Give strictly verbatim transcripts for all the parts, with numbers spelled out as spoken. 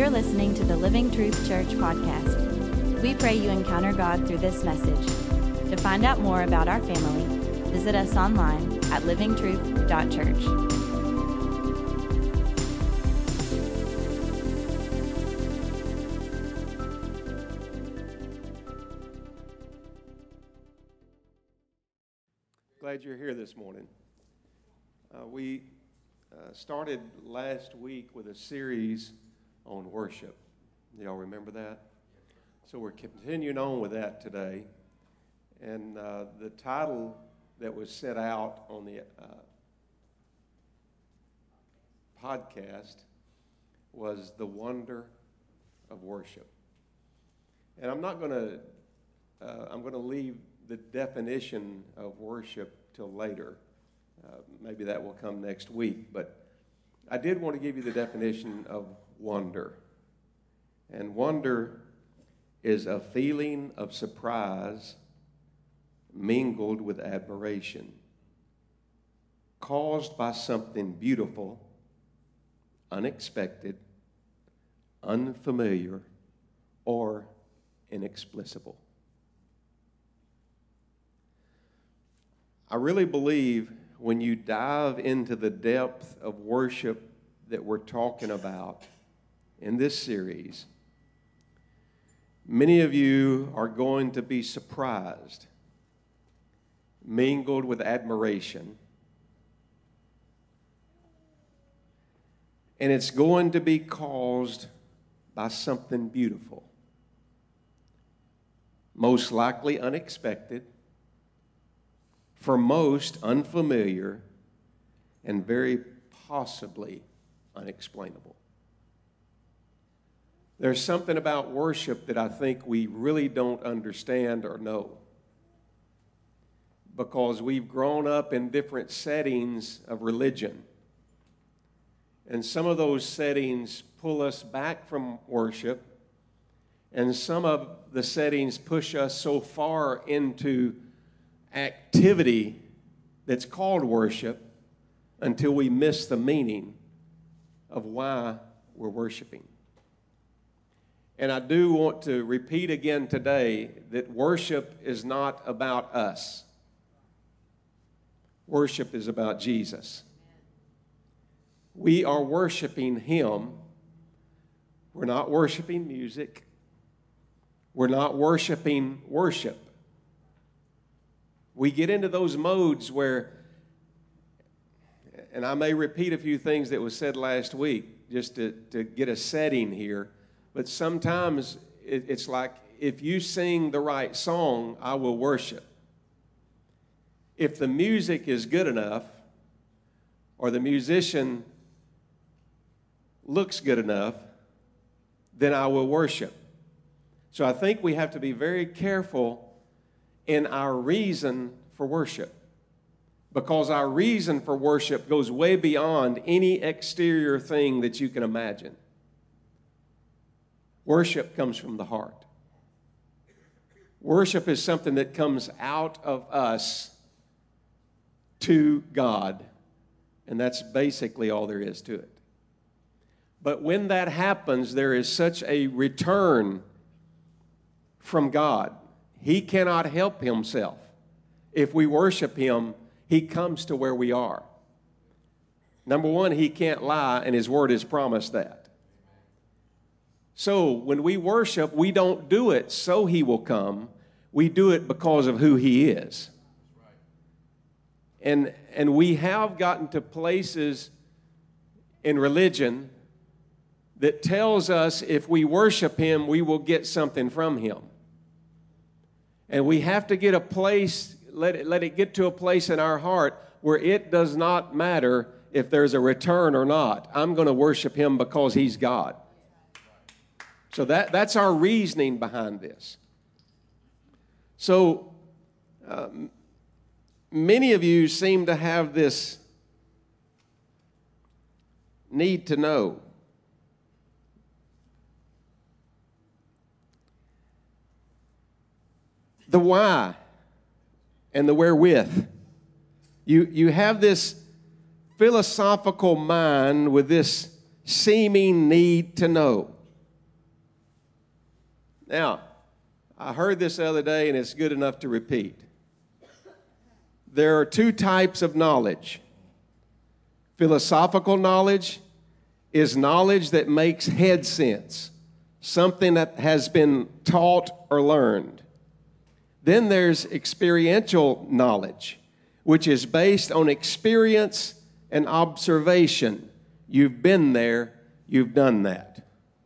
You're listening to the Living Truth Church podcast. We pray you encounter God through this message. To find out more about our family, visit us online at living truth dot church. Glad you're here this morning. Uh, we uh, started last week with a series on worship. Y'all remember that? So we're continuing on with that today. And uh, the title that was set out on the uh, podcast was The Wonder of Worship. And I'm not going to, uh, I'm going to leave the definition of worship till later. Uh, maybe that will come next week. But I did want to give you the definition of wonder. And wonder is a feeling of surprise mingled with admiration, caused by something beautiful, unexpected, unfamiliar, or inexplicable. I really believe when you dive into the depth of worship that we're talking about in this series, many of you are going to be surprised, mingled with admiration, and it's going to be caused by something beautiful, most likely unexpected, for most unfamiliar, and very possibly unexplainable. There's something about worship that I think we really don't understand or know, because we've grown up in different settings of religion. And some of those settings pull us back from worship, and some of the settings push us so far into activity that's called worship until we miss the meaning of why we're worshiping. And I do want to repeat again today that worship is not about us. Worship is about Jesus. We are worshiping Him. We're not worshiping music. We're not worshiping worship. We get into those modes where, and I may repeat a few things that was said last week just to, to get a setting here, but sometimes it, it's like, if you sing the right song, I will worship. If the music is good enough, or the musician looks good enough, then I will worship. So I think we have to be very careful in our reason for worship, because our reason for worship goes way beyond any exterior thing that you can imagine. Worship comes from the heart. Worship is something that comes out of us to God, and that's basically all there is to it. But when that happens, there is such a return from God. He cannot help Himself. If we worship Him, He comes to where we are. Number one, He can't lie, and His Word has promised that. So when we worship, we don't do it so He will come. We do it because of who He is. And, and we have gotten to places in religion that tells us if we worship Him, we will get something from Him. And we have to get a place, let it, let it get to a place in our heart where it does not matter if there's a return or not. I'm going to worship Him because He's God. So that, that's our reasoning behind this. So um, many of you seem to have this need to know. The why and the wherewith. You, you have this philosophical mind with this seeming need to know. Now, I heard this the other day, and it's good enough to repeat. There are two types of knowledge. Philosophical knowledge is knowledge that makes head sense, something that has been taught or learned. Then there's experiential knowledge, which is based on experience and observation. You've been there, you've done that.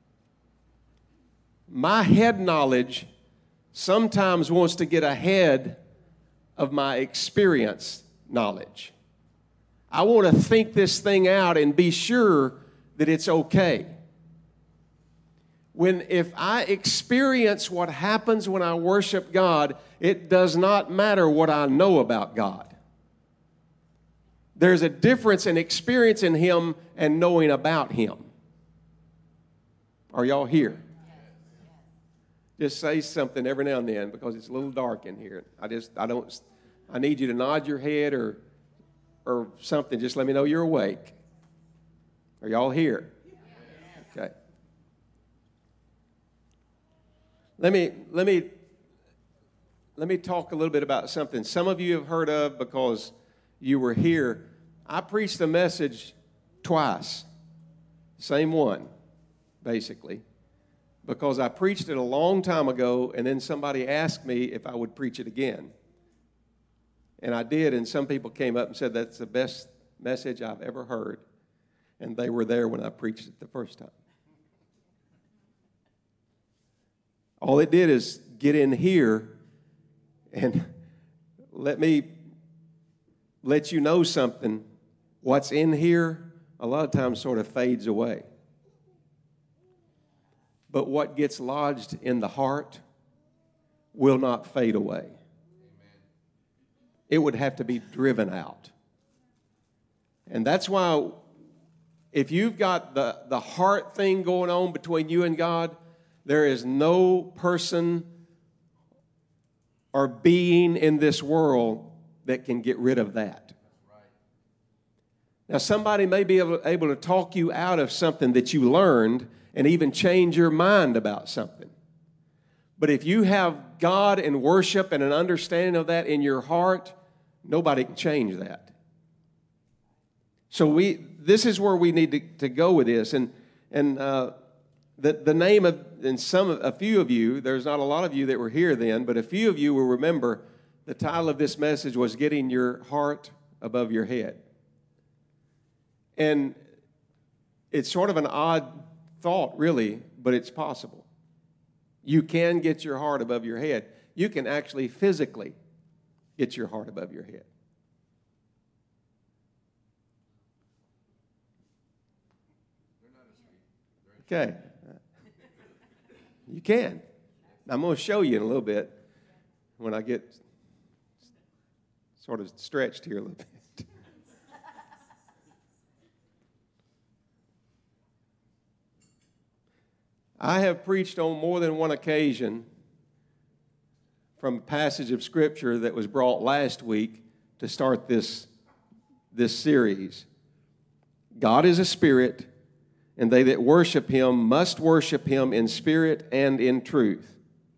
My head knowledge sometimes wants to get ahead of my experience knowledge. I want to think this thing out and be sure that it's okay. When if I experience what happens when I worship God, it does not matter what I know about God. There's a difference in experiencing Him and knowing about Him. Are y'all here? Just say something every now and then because it's a little dark in here. I just, I don't, I need you to nod your head or, or something. Just let me know you're awake. Are y'all here? Okay. Let me, let me, let me talk a little bit about something some of you have heard of because you were here. I preached a message twice, same one, basically, because I preached it a long time ago, and then somebody asked me if I would preach it again. And I did, and some people came up and said, that's the best message I've ever heard. And they were there when I preached it the first time. All it did is get in here and let me let you know something. What's in here a lot of times sort of fades away. But what gets lodged in the heart will not fade away. Amen. It would have to be driven out. And that's why if you've got the, the heart thing going on between you and God, there is no person or being in this world that can get rid of that. Now, somebody may be able, able to talk you out of something that you learned and even change your mind about something. But if you have God and worship and an understanding of that in your heart, nobody can change that. So we, this is where we need to, to go with this. And and uh, the the name of, and some a few of you, there's not a lot of you that were here then, but a few of you will remember the title of this message was Getting Your Heart Above Your Head. And it's sort of an odd thought, really, but it's possible. You can get your heart above your head. You can actually physically get your heart above your head. Okay. You can. I'm going to show you in a little bit when I get sort of stretched here a little bit. I have preached on more than one occasion from a passage of Scripture that was brought last week to start this, this series. God is a spirit, and they that worship Him must worship Him in spirit and in truth.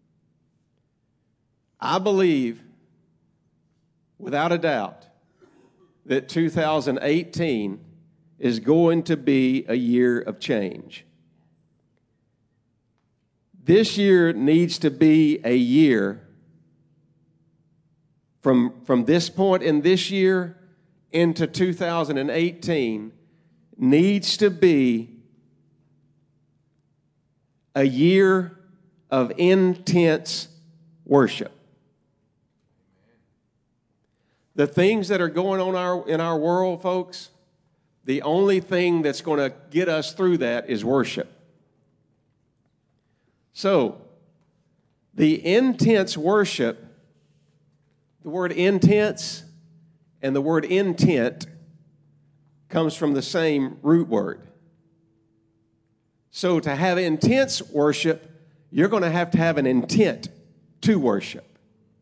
I believe, without a doubt, that two thousand eighteen is going to be a year of change. This year needs to be a year from, from this point in this year into two thousand eighteen needs to be a year of intense worship. The things that are going on our, in our world, folks, the only thing that's going to get us through that is worship. So, the intense worship, the word intense and the word intent comes from the same root word. So, to have intense worship, you're going to have to have an intent to worship.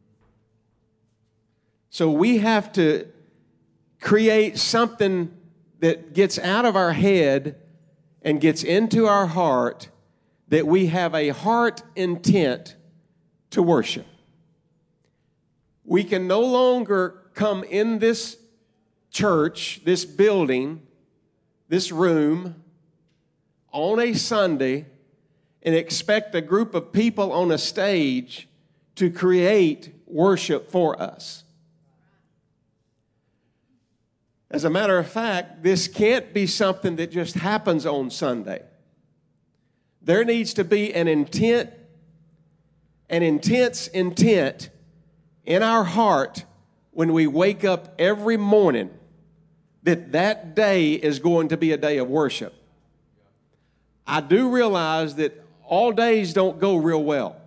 So, we have to create something that gets out of our head and gets into our heart that we have a heart intent to worship. We can no longer come in this church, this building, this room on a Sunday and expect a group of people on a stage to create worship for us. As a matter of fact, this can't be something that just happens on Sunday. There needs to be an intent, an intense intent in our heart when we wake up every morning that that day is going to be a day of worship. I do realize that all days don't go real well.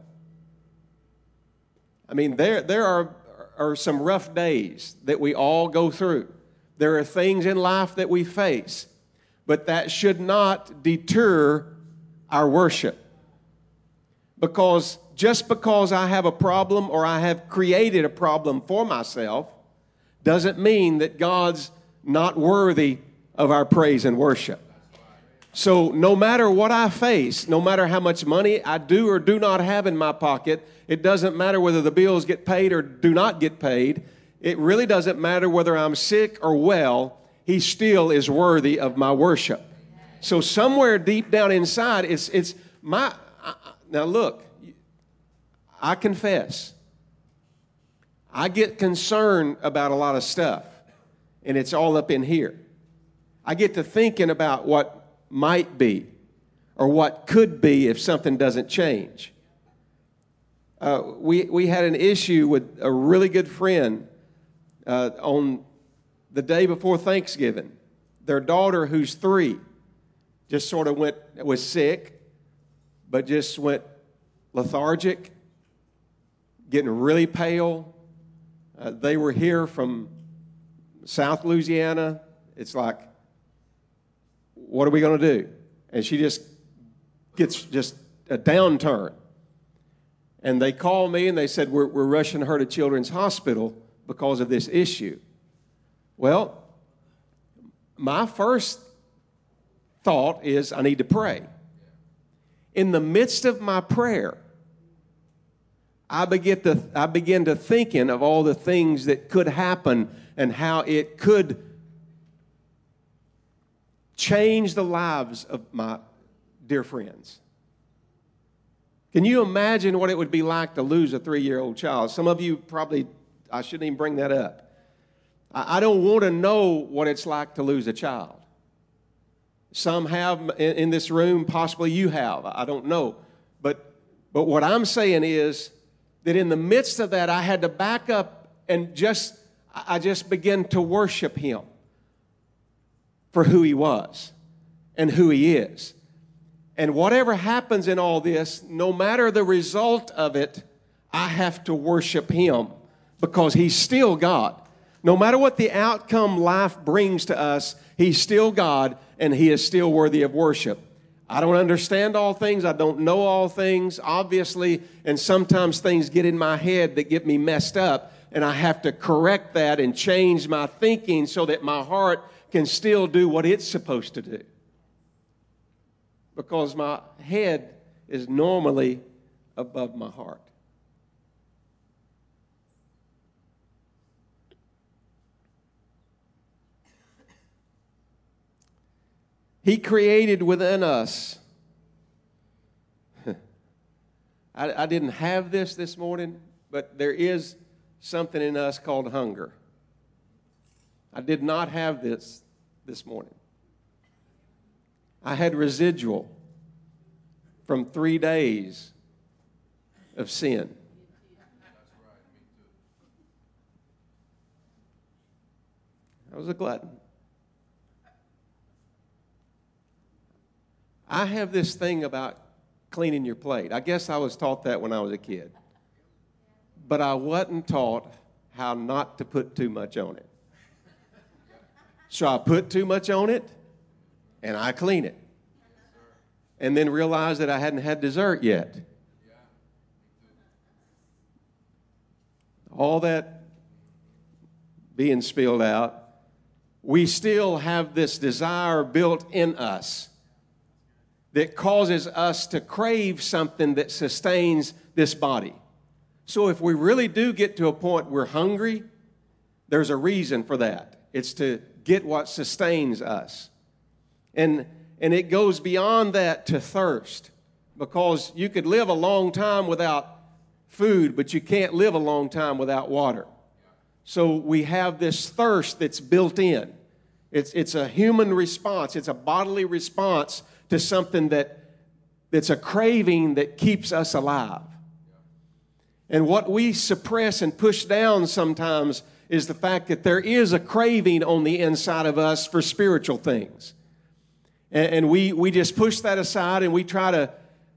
I mean, there, there are, are some rough days that we all go through. There are things in life that we face, but that should not deter our worship. Because just because I have a problem or I have created a problem for myself doesn't mean that God's not worthy of our praise and worship. So no matter what I face, no matter how much money I do or do not have in my pocket, it doesn't matter whether the bills get paid or do not get paid. It really doesn't matter whether I'm sick or well. He still is worthy of my worship. So somewhere deep down inside, it's it's my... I, now look, I confess, I get concerned about a lot of stuff, and it's all up in here. I get to thinking about what might be or what could be if something doesn't change. Uh, we, we had an issue with a really good friend uh, on the day before Thanksgiving. Their daughter, who's three, just sort of went, was sick, but just went lethargic, getting really pale. Uh, they were here from South Louisiana. It's like, what are we going to do? And she just gets just a downturn. And they called me and they said, we're, we're rushing her to Children's Hospital because of this issue. Well, my first thought is I need to pray. In the midst of my prayer, I begin to, I begin to thinking of all the things that could happen and how it could change the lives of my dear friends. Can you imagine what it would be like to lose a three-year-old child? Some of you probably, I shouldn't even bring that up. I, I don't want to know what it's like to lose a child. Some have in, in this room, possibly you have. I don't know. But, but what I'm saying is that in the midst of that, I had to back up and just, I just began to worship Him for who He was and who He is. And whatever happens in all this, no matter the result of it, I have to worship Him because He's still God. No matter what the outcome life brings to us, He's still God and He is still worthy of worship. I don't understand all things. I don't know all things, obviously, and sometimes things get in my head that get me messed up, and I have to correct that and change my thinking so that my heart can still do what it's supposed to do. Because my head is normally above my heart. He created within us. I, I didn't have this this morning, but there is something in us called hunger. I did not have this this morning. I had residual from three days of sin. I was a glutton. I have this thing about cleaning your plate. I guess I was taught that when I was a kid. But I wasn't taught how not to put too much on it. So I put too much on it, and I clean it. And then realize that I hadn't had dessert yet. All that being spilled out, we still have this desire built in us that causes us to crave something that sustains this body. So if we really do get to a point we're hungry, there's a reason for that. It's to get what sustains us. And, and it goes beyond that to thirst, because you could live a long time without food, but you can't live a long time without water. So we have this thirst that's built in. It's, it's a human response. It's a bodily response to something that, that's a craving that keeps us alive. And what we suppress and push down sometimes is the fact that there is a craving on the inside of us for spiritual things. And, and we, we just push that aside, and we try to...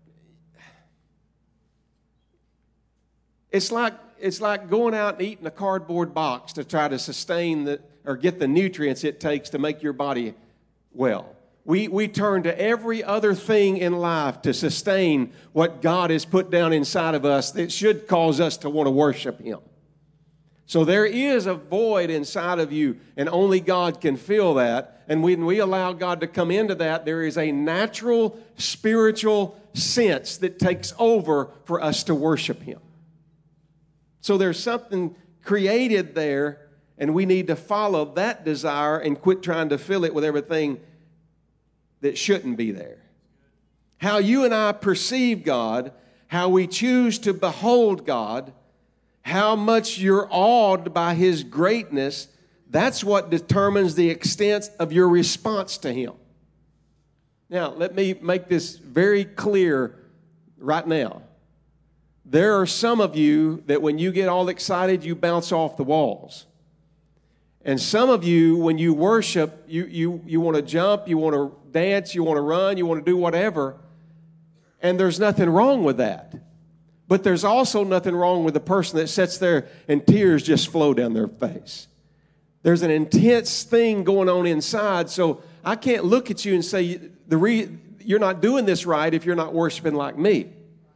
It's like, it's like going out and eating a cardboard box to try to sustain the, or get the nutrients it takes to make your body well. We, we turn to every other thing in life to sustain what God has put down inside of us that should cause us to want to worship Him. So there is a void inside of you, and only God can fill that. And when we allow God to come into that, there is a natural spiritual sense that takes over for us to worship Him. So there's something created there, and we need to follow that desire and quit trying to fill it with everything that shouldn't be there. How you and I perceive God, how we choose to behold God, how much you're awed by His greatness, that's what determines the extent of your response to Him. Now, let me make this very clear right now. There are some of you that when you get all excited, you bounce off the walls. And some of you, when you worship, you, you, you want to jump, you want to dance, you want to run, you want to do whatever. And there's nothing wrong with that. But there's also nothing wrong with the person that sits there and tears just flow down their face. There's an intense thing going on inside. So I can't look at you and say, the re- you're not doing this right if you're not worshiping like me.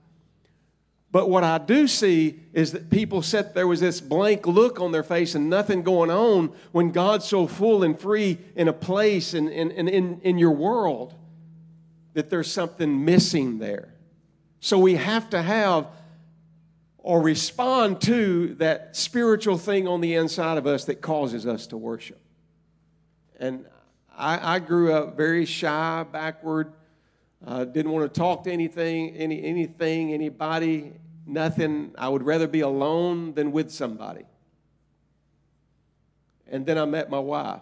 But what I do see is that people sit there with this blank look on their face and nothing going on when God's so full and free in a place and in, in, in, in your world that there's something missing there. So we have to have or respond to that spiritual thing on the inside of us that causes us to worship. And I, I grew up very shy, backward, uh, didn't want to talk to anything, any anything, anybody, nothing. I would rather be alone than with somebody. And then I met my wife.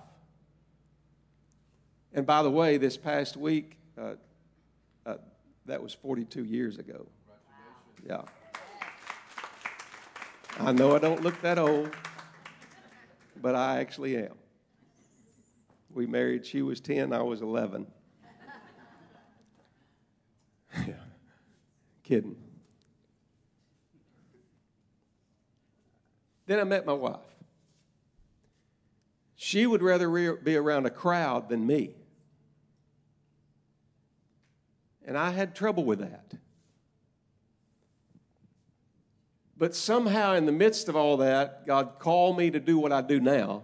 And by the way, this past week, uh, uh, that was forty-two years ago. Yeah. I know I don't look that old, but I actually am. We married, she was ten, I was eleven. Yeah. Kidding. Then I met my wife. She would rather re- be around a crowd than me. And I had trouble with that. But somehow in the midst of all that, God called me to do what I do now.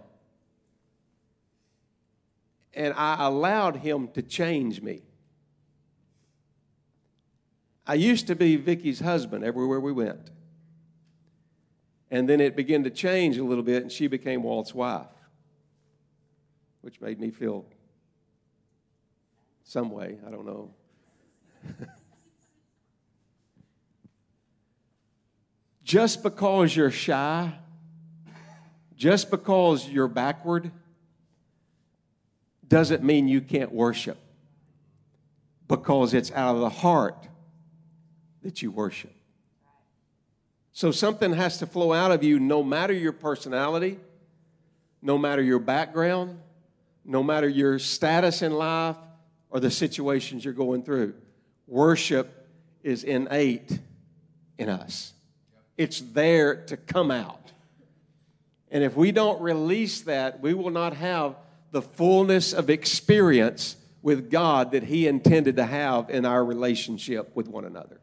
And I allowed Him to change me. I used to be Vicky's husband everywhere we went. And then it began to change a little bit, and she became Walt's wife, which made me feel some way, I don't know. Just because you're shy, just because you're backward, doesn't mean you can't worship, because it's out of the heart that you worship. So something has to flow out of you no matter your personality, no matter your background, no matter your status in life or the situations you're going through. Worship is innate in us. It's there to come out. And if we don't release that, we will not have the fullness of experience with God that He intended to have in our relationship with one another.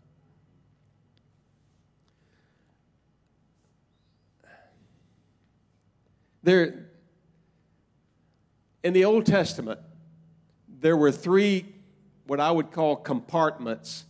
There, in the Old Testament, there were three what I would call compartments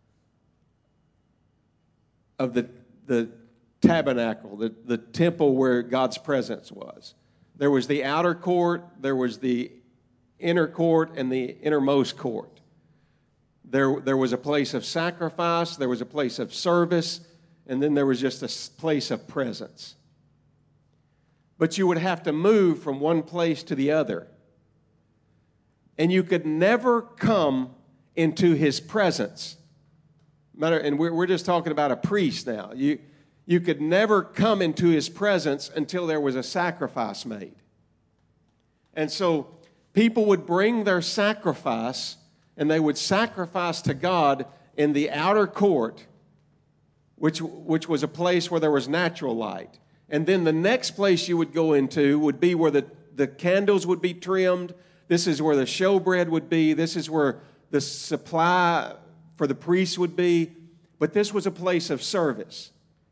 of the, the tabernacle, the, the temple where God's presence was. There was the outer court, there was the inner court, and the innermost court. There, there was a place of sacrifice, there was a place of service, and then there was just a place of presence. But you would have to move from one place to the other. And you could never come into his presence. Matter, and we're, we're just talking about a priest now. You, you could never come into his presence until there was a sacrifice made. And so people would bring their sacrifice, and they would sacrifice to God in the outer court, which, which was a place where there was natural light. And then the next place you would go into would be where the, the candles would be trimmed. This is where the showbread would be. This is where the supply for the priests would be. But this was a place of service.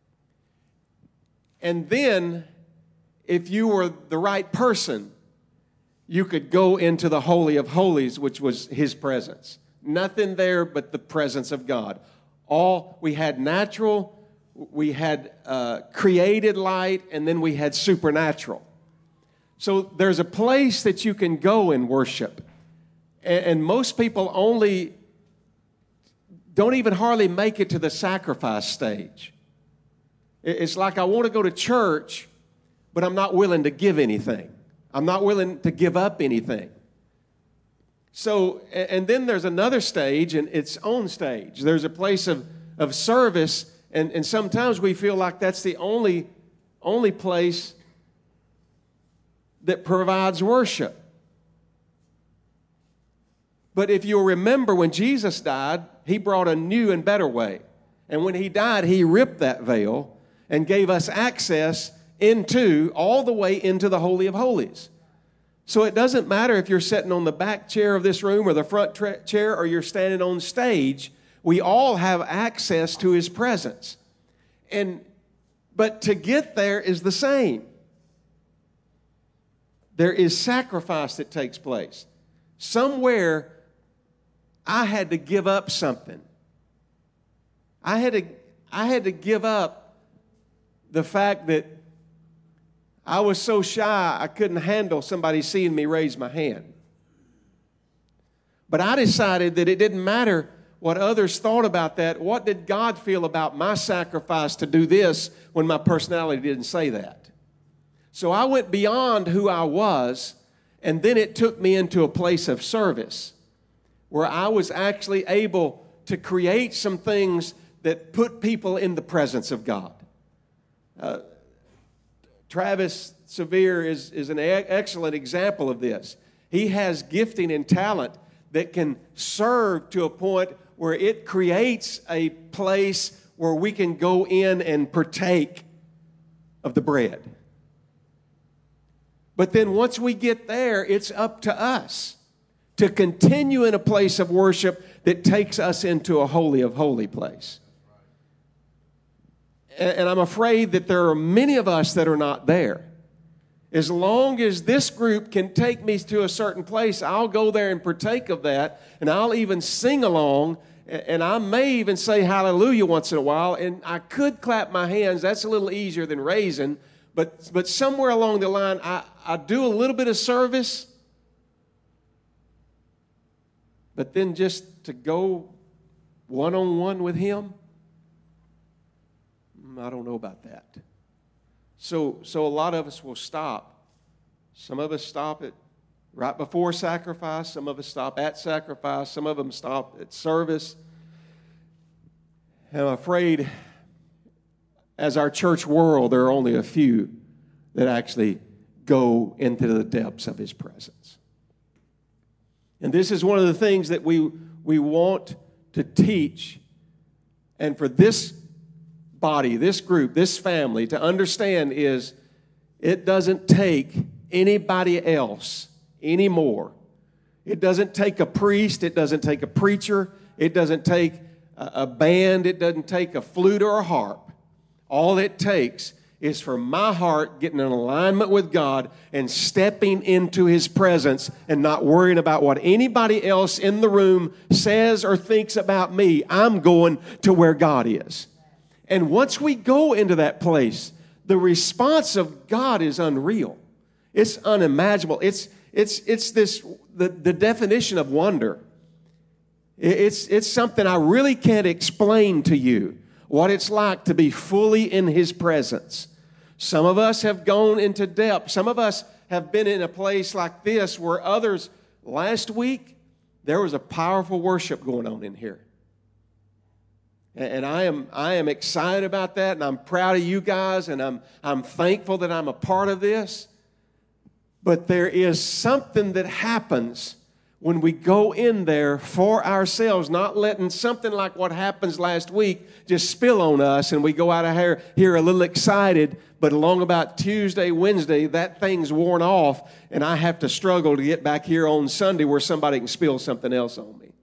And then, if you were the right person, you could go into the Holy of Holies, which was his presence. Nothing there but the presence of God. All we had natural, we had uh, created light, and then we had supernatural. So there's a place that you can go and worship. And, and most people only don't even hardly make it to the sacrifice stage. It's like, I want to go to church, but I'm not willing to give anything. I'm not willing to give up anything. So, and then there's another stage, and its own stage. There's a place of, of service, and, and sometimes we feel like that's the only, only place that provides worship. But if you'll remember, when Jesus died, he brought a new and better way. And when he died, he ripped that veil and gave us access into, all the way into the Holy of Holies. So it doesn't matter if you're sitting on the back chair of this room or the front tra- chair or you're standing on stage. We all have access to his presence. And but to get there is the same. There is sacrifice that takes place. Somewhere I had to give up something. I had to I had to give up the fact that I was so shy I couldn't handle somebody seeing me raise my hand. But I decided that it didn't matter what others thought about that. What did God feel about my sacrifice to do this when my personality didn't say that? So I went beyond who I was, and then it took me into a place of service where I was actually able to create some things that put people in the presence of God. Uh, Travis Severe is, is an e- excellent example of this. He has gifting and talent that can serve to a point where it creates a place where we can go in and partake of the bread. But then once we get there, it's up to us to continue in a place of worship that takes us into a holy of holy place. And I'm afraid that there are many of us that are not there. As long as this group can take me to a certain place, I'll go there and partake of that, and I'll even sing along, and I may even say hallelujah once in a while, and I could clap my hands. That's a little easier than raising, but, but somewhere along the line, I, I do a little bit of service, but then just to go one-on-one with him, I don't know about that. So, so a lot of us will stop. Some of us stop at right before sacrifice. Some of us stop at sacrifice. Some of them stop at service. And I'm afraid, as our church world, there are only a few that actually go into the depths of his presence. And this is one of the things that we, we want to teach. And for this body, this group, this family to understand is it doesn't take anybody else anymore. It doesn't take a priest. It doesn't take a preacher. It doesn't take a band. It doesn't take a flute or a harp. All it takes is for my heart getting in alignment with God and stepping into His presence and not worrying about what anybody else in the room says or thinks about me. I'm going to where God is. And once we go into that place, the response of God is unreal. It's unimaginable. It's, it's, it's this, the, the definition of wonder. It's, it's something I really can't explain to you, what it's like to be fully in His presence. Some of us have gone into depth. Some of us have been in a place like this where others, last week, there was a powerful worship going on in here. And I am, I am excited about that, and I'm proud of you guys, and I'm, I'm thankful that I'm a part of this. But there is something that happens when we go in there for ourselves, not letting something like what happens last week just spill on us and we go out of here, here a little excited, but along about Tuesday, Wednesday, that thing's worn off and I have to struggle to get back here on Sunday where somebody can spill something else on me.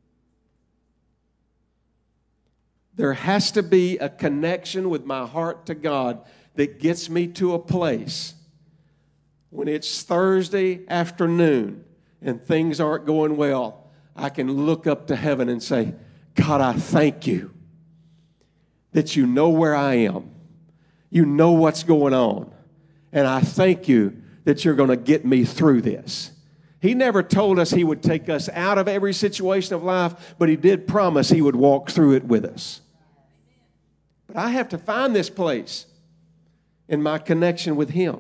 There has to be a connection with my heart to God that gets me to a place when it's Thursday afternoon and things aren't going well, I can look up to heaven and say, God, I thank you that you know where I am. You know what's going on. And I thank you that you're going to get me through this. He never told us He would take us out of every situation of life, but He did promise He would walk through it with us. But I have to find this place in my connection with Him.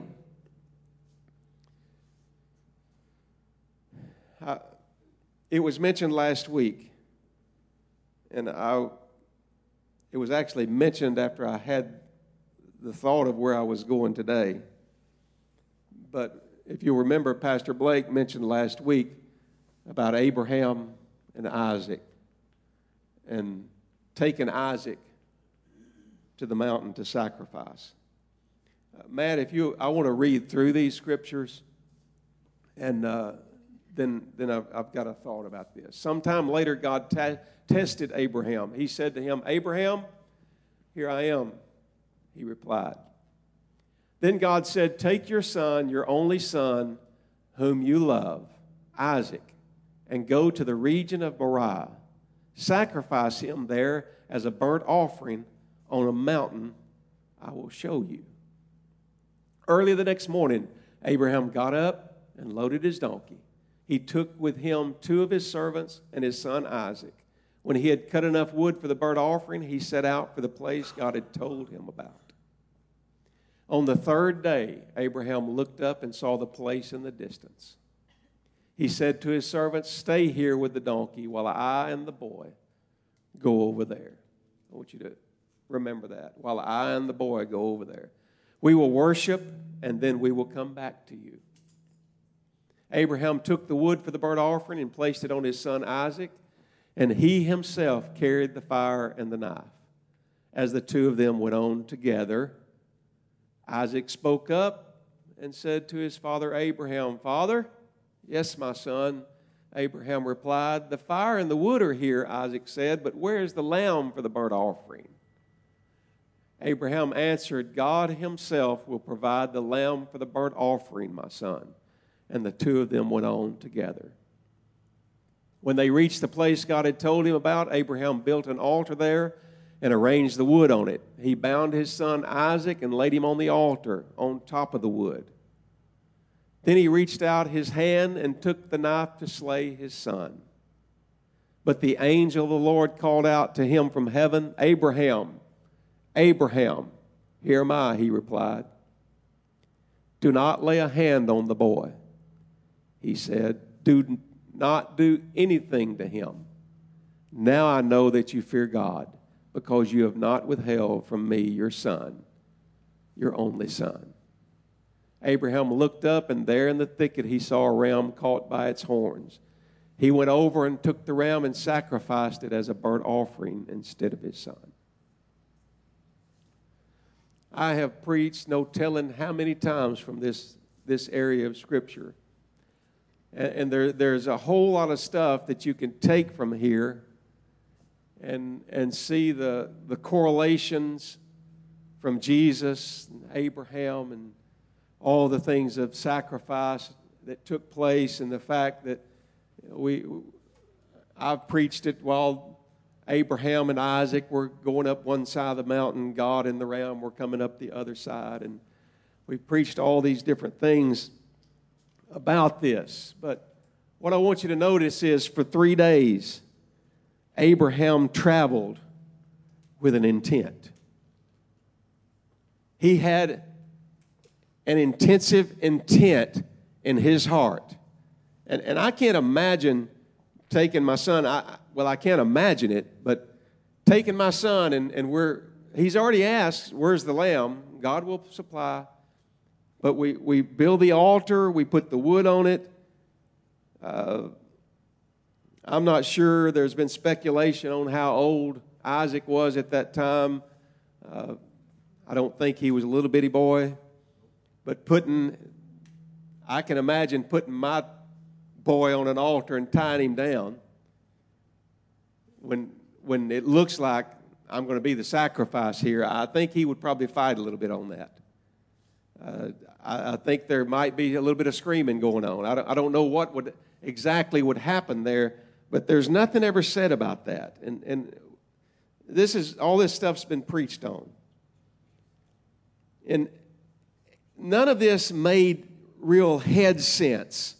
I, it was mentioned last week, and I, it was actually mentioned after I had the thought of where I was going today. But if you remember, Pastor Blake mentioned last week about Abraham and Isaac and taking Isaac to the mountain to sacrifice. Uh, Matt, if you, I want to read through these scriptures, and uh, then, then I've, I've got a thought about this. Sometime later, God ta- tested Abraham. He said to him, Abraham, here I am. He replied. Then God said, take your son, your only son, whom you love, Isaac, and go to the region of Moriah. Sacrifice him there as a burnt offering on a mountain I will show you. Early the next morning, Abraham got up and loaded his donkey. He took with him two of his servants and his son Isaac. When he had cut enough wood for the burnt offering, he set out for the place God had told him about. On the third day, Abraham looked up and saw the place in the distance. He said to his servants, stay here with the donkey while I and the boy go over there. I want you to remember that. While I and the boy go over there. We will worship, and then we will come back to you. Abraham took the wood for the burnt offering and placed it on his son Isaac, and he himself carried the fire and the knife. As the two of them went on together, Isaac spoke up and said to his father Abraham, Father? Yes, my son. Abraham replied, the fire and the wood are here, Isaac said, but where is the lamb for the burnt offering? Abraham answered, God himself will provide the lamb for the burnt offering, my son. And the two of them went on together. When they reached the place God had told him about, Abraham built an altar there and arranged the wood on it. He bound his son Isaac and laid him on the altar on top of the wood. Then he reached out his hand and took the knife to slay his son. But the angel of the Lord called out to him from heaven, Abraham, Abraham, here am I, he replied. Do not lay a hand on the boy. He said, do not do anything to him. Now I know that you fear God, because you have not withheld from me your son, your only son. Abraham looked up, and there in the thicket he saw a ram caught by its horns. He went over and took the ram and sacrificed it as a burnt offering instead of his son. I have preached no telling how many times from this, this area of Scripture. And, and there, there's a whole lot of stuff that you can take from here and, and see the, the correlations from Jesus and Abraham and all the things of sacrifice that took place, and the fact that we, I've preached it while Abraham and Isaac were going up one side of the mountain, God and the ram were coming up the other side, and we preached all these different things about this. But what I want you to notice is for three days, Abraham traveled with an intent. He had an intensive intent in his heart. And, and I can't imagine taking my son, I, well, I can't imagine it, but taking my son and, and we're, he's already asked, where's the lamb? God will supply. But we, we build the altar, we put the wood on it. Uh, I'm not sure. There's been speculation on how old Isaac was at that time. Uh, I don't think he was a little bitty boy. But putting, I can imagine putting my boy on an altar and tying him down when, when it looks like I'm going to be the sacrifice here. I think he would probably fight a little bit on that. Uh, I, I think there might be a little bit of screaming going on. I don't, I don't know what would exactly would happen there, but there's nothing ever said about that. And, and this is all this stuff's been preached on. And none of this made real head sense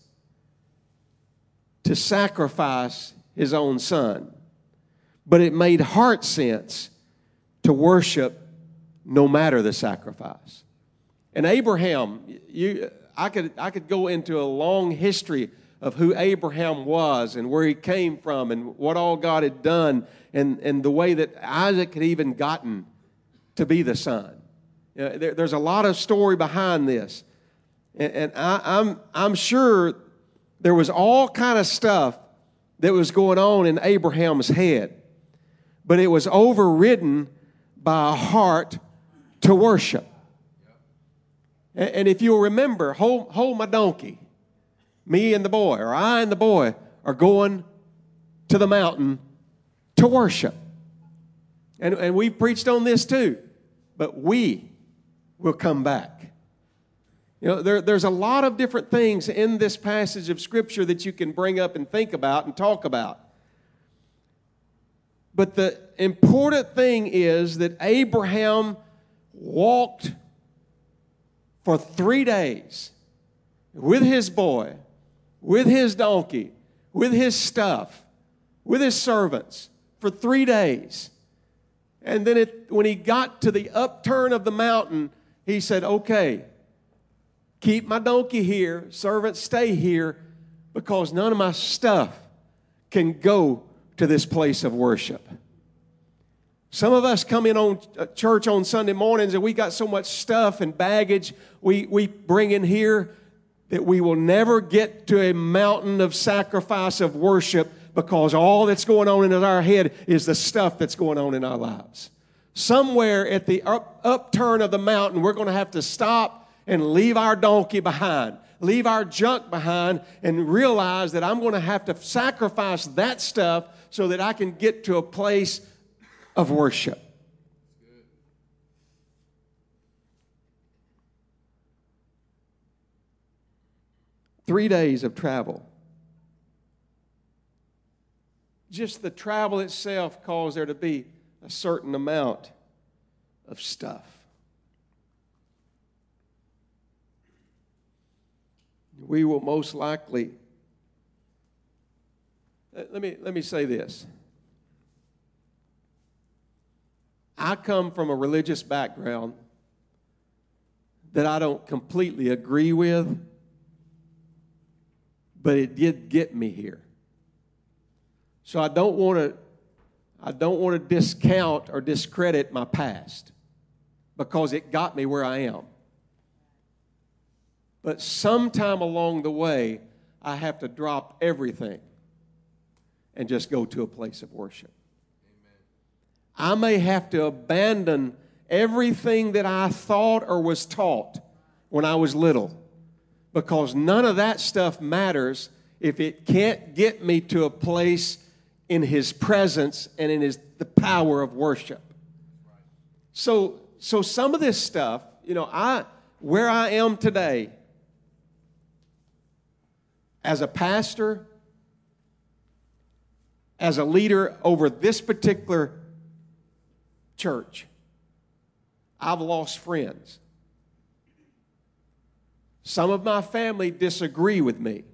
to sacrifice his own son. But it made heart sense to worship no matter the sacrifice. And Abraham, you, I could, I could go into a long history of who Abraham was and where he came from and what all God had done and, and the way that Isaac had even gotten to be the son. You know, there, there's a lot of story behind this. And, and I, I'm, I'm sure there was all kind of stuff that was going on in Abraham's head. But it was overridden by a heart to worship. And, and if you'll remember, hold, hold my donkey. Me and the boy, or I and the boy, are going to the mountain to worship. And, and we preached on this too. But we will come back. You know, there, there's a lot of different things in this passage of Scripture that you can bring up and think about and talk about. But the important thing is that Abraham walked for three days with his boy, with his donkey, with his stuff, with his servants for three days. And then it, when he got to the upturn of the mountain, he said, okay, keep my donkey here, servants stay here, because none of my stuff can go to this place of worship. Some of us come in on church on Sunday mornings and we got so much stuff and baggage we, we bring in here that we will never get to a mountain of sacrifice of worship, because all that's going on in our head is the stuff that's going on in our lives. Somewhere at the up, upturn of the mountain, we're going to have to stop and leave our donkey behind, leave our junk behind, and realize that I'm going to have to sacrifice that stuff so that I can get to a place of worship. Three days of travel. Just the travel itself caused there to be a certain amount of stuff. We will most likely, let me, let me say this. I come from a religious background that I don't completely agree with, but it did get me here. So I don't want to I don't want to discount or discredit my past, because it got me where I am. But sometime along the way, I have to drop everything and just go to a place of worship. Amen. I may have to abandon everything that I thought or was taught when I was little, because none of that stuff matters if it can't get me to a place in His presence and in His the power of worship. So so some of this stuff, you know, I where I am today as a pastor, as a leader over this particular church, I've lost friends. Some of my family disagree with me.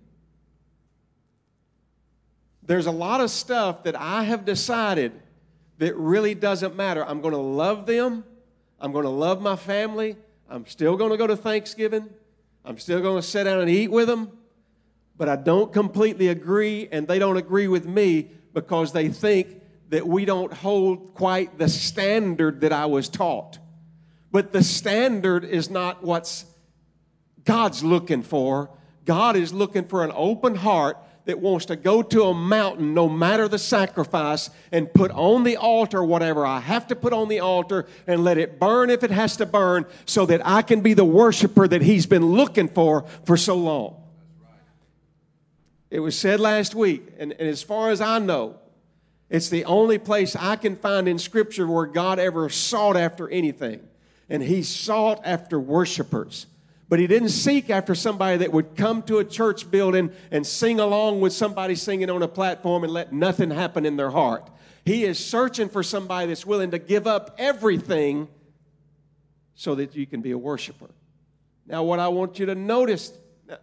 There's a lot of stuff that I have decided that really doesn't matter. I'm going to love them. I'm going to love my family. I'm still going to go to Thanksgiving. I'm still going to sit down and eat with them. But I don't completely agree, and they don't agree with me because they think that we don't hold quite the standard that I was taught. But the standard is not what's God's looking for. God is looking for an open heart that wants to go to a mountain, no matter the sacrifice, and put on the altar whatever I have to put on the altar and let it burn if it has to burn so that I can be the worshiper that He's been looking for for so long. It was said last week, and, and as far as I know, it's the only place I can find in Scripture where God ever sought after anything. And He sought after worshipers. But He didn't seek after somebody that would come to a church building and sing along with somebody singing on a platform and let nothing happen in their heart. He is searching for somebody that's willing to give up everything so that you can be a worshiper. Now, what I want you to notice,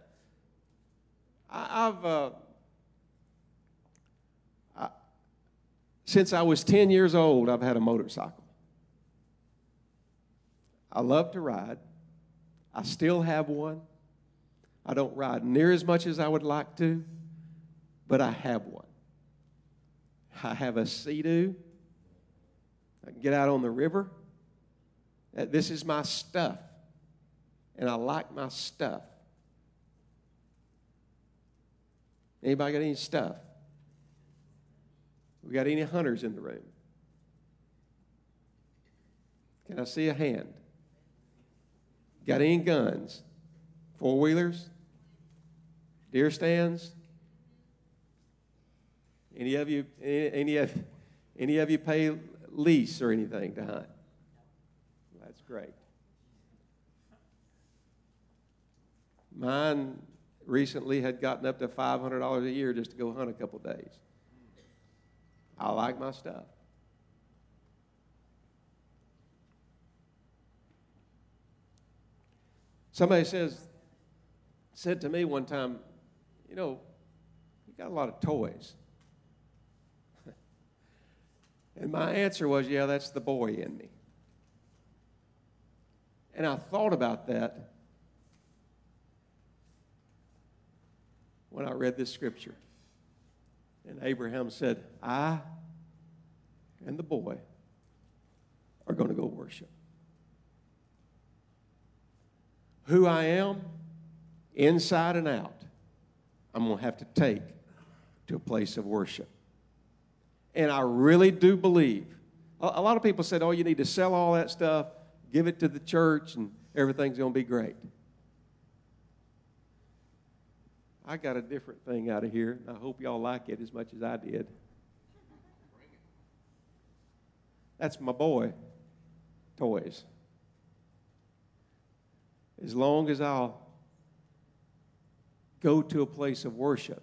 I've, uh, I, since I was ten years old, I've had a motorcycle. I love to ride. I still have one. I don't ride near as much as I would like to, but I have one. I have a Sea-Doo. I can get out on the river. This is my stuff, and I like my stuff. Anybody got any stuff? We got any hunters in the room? Can I see a hand? Got any guns? Four-wheelers? Deer stands? Any of you any, any of any of you pay lease or anything to hunt? That's great. Mine recently had gotten up to five hundred dollars a year just to go hunt a couple days. I like my stuff. Somebody says, said to me one time, you know, you got a lot of toys. And my answer was, yeah, that's the boy in me. And I thought about that when I read this scripture. And Abraham said, I and the boy are going to go worship. Who I am, inside and out, I'm going to have to take to a place of worship. And I really do believe, a lot of people said, oh, you need to sell all that stuff, give it to the church, and everything's going to be great. I got a different thing out of here, and I hope y'all like it as much as I did. That's my boy toys. As long as I'll go to a place of worship,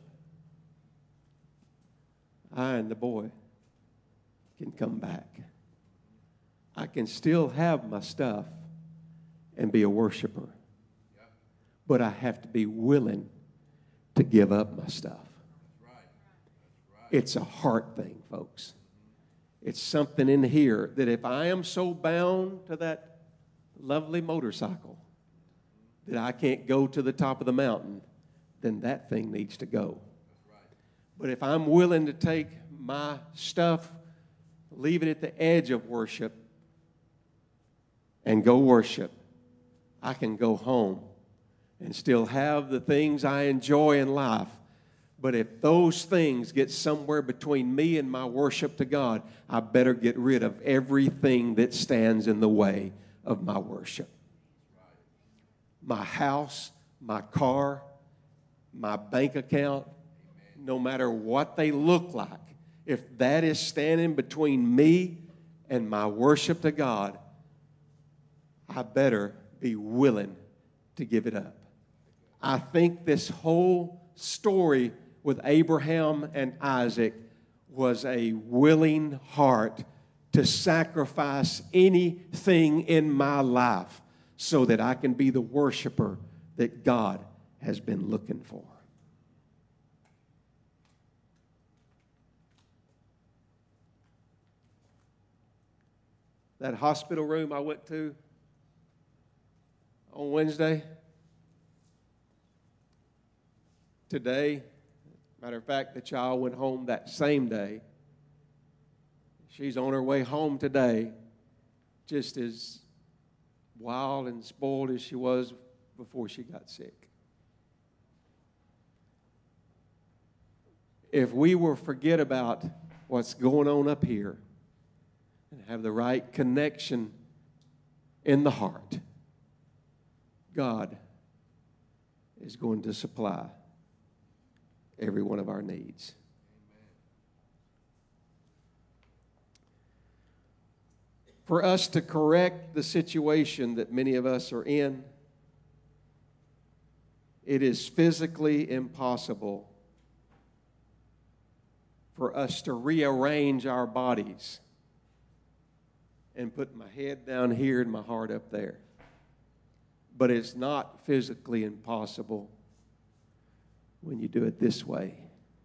I and the boy can come back. I can still have my stuff and be a worshiper. But I have to be willing to give up my stuff. It's a heart thing, folks. It's something in here that if I am so bound to that lovely motorcycle that I can't go to the top of the mountain, then that thing needs to go. But if I'm willing to take my stuff, leave it at the edge of worship, and go worship, I can go home and still have the things I enjoy in life. But if those things get somewhere between me and my worship to God, I better get rid of everything that stands in the way of my worship. My house, my car, my bank account, no matter what they look like, if that is standing between me and my worship to God, I better be willing to give it up. I think this whole story with Abraham and Isaac was a willing heart to sacrifice anything in my life so that I can be the worshiper that God has been looking for. That hospital room I went to on Wednesday, today, matter of fact, the child went home that same day. She's on her way home today, just as wild and spoiled as she was before she got sick. If we will forget about what's going on up here and have the right connection in the heart, God is going to supply every one of our needs. For us to correct the situation that many of us are in, it is physically impossible for us to rearrange our bodies and put my head down here and my heart up there. But it's not physically impossible when you do it this way.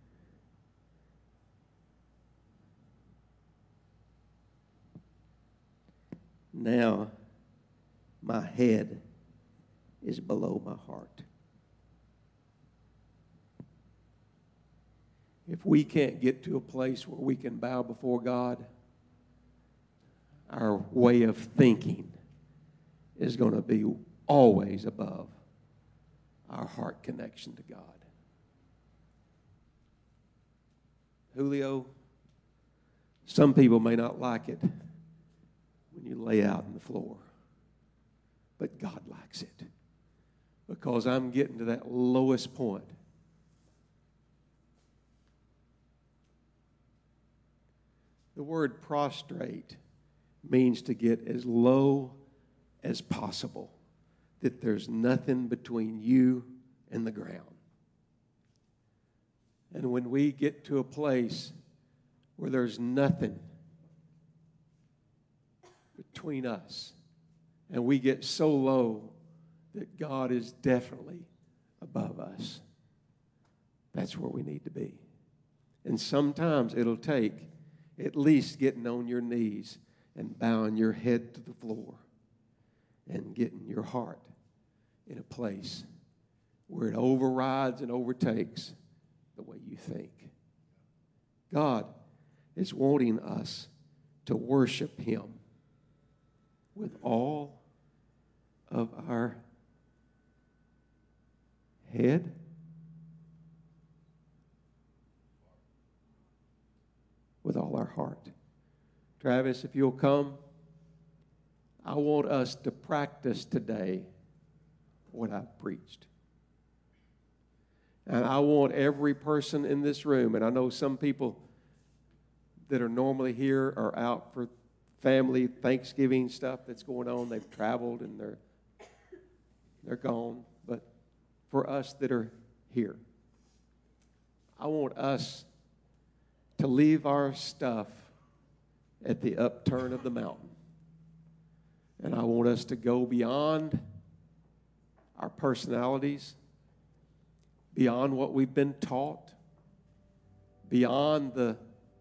Now, my head is below my heart. If we can't get to a place where we can bow before God, our way of thinking is going to be always above our heart connection to God. Julio, some people may not like it when you lay out on the floor, but God likes it because I'm getting to that lowest point. The word prostrate means to get as low as possible, that there's nothing between you and the ground. And when we get to a place where there's nothing between us, and we get so low that God is definitely above us, that's where we need to be. And sometimes it'll take at least getting on your knees and bowing your head to the floor and getting your heart in a place where it overrides and overtakes the way you think. God is wanting us to worship Him with all of our head, with all our heart. Travis, if you'll come, I want us to practice today what I've preached. And I want every person in this room, and I know some people that are normally here are out for family Thanksgiving stuff that's going on. They've traveled and they're they're gone. But for us that are here, I want us to leave our stuff at the upturn of the mountain. And I want us to go beyond our personalities, beyond what we've been taught, beyond the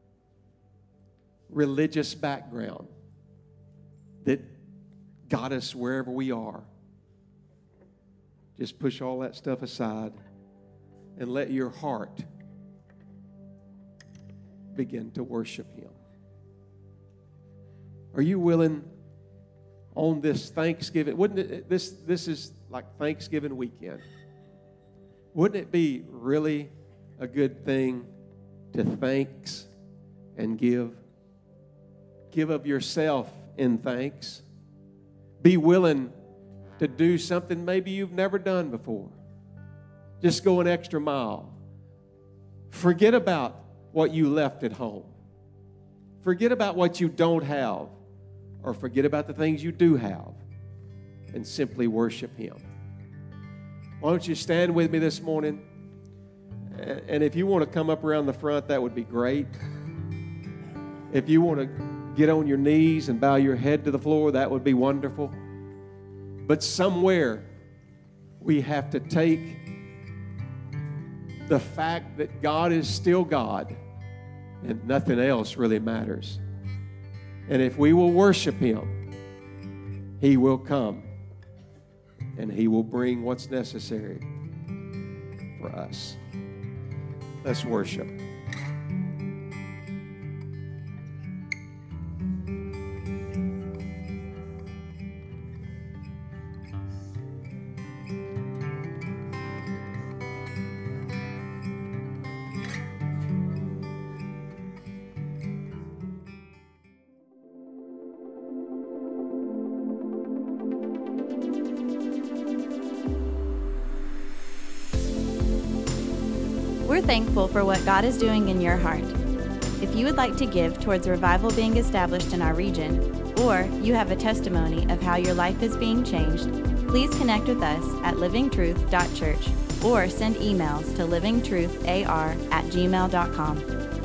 religious background that got us wherever we are. Just push all that stuff aside and let your heart begin to worship Him. Are you willing on this Thanksgiving? Wouldn't it, this this is like Thanksgiving weekend. Wouldn't it be really a good thing to thanks and give? Give of yourself in thanks. Be willing to do something maybe you've never done before. Just go an extra mile. Forget about what you left at home. Forget about what you don't have, or forget about the things you do have. and simply worship Him. Why don't you stand with me this morning? And if you want to come up around the front, that would be great. If you want to get on your knees and bow your head to the floor, that would be wonderful. But somewhere we have to take the fact that God is still God and nothing else really matters. And if we will worship Him, He will come and He will bring what's necessary for us. Let's worship. We're thankful for what God is doing in your heart. If you would like to give towards revival being established in our region, or you have a testimony of how your life is being changed, please connect with us at living truth dot church or send emails to living truth a r at gmail dot com.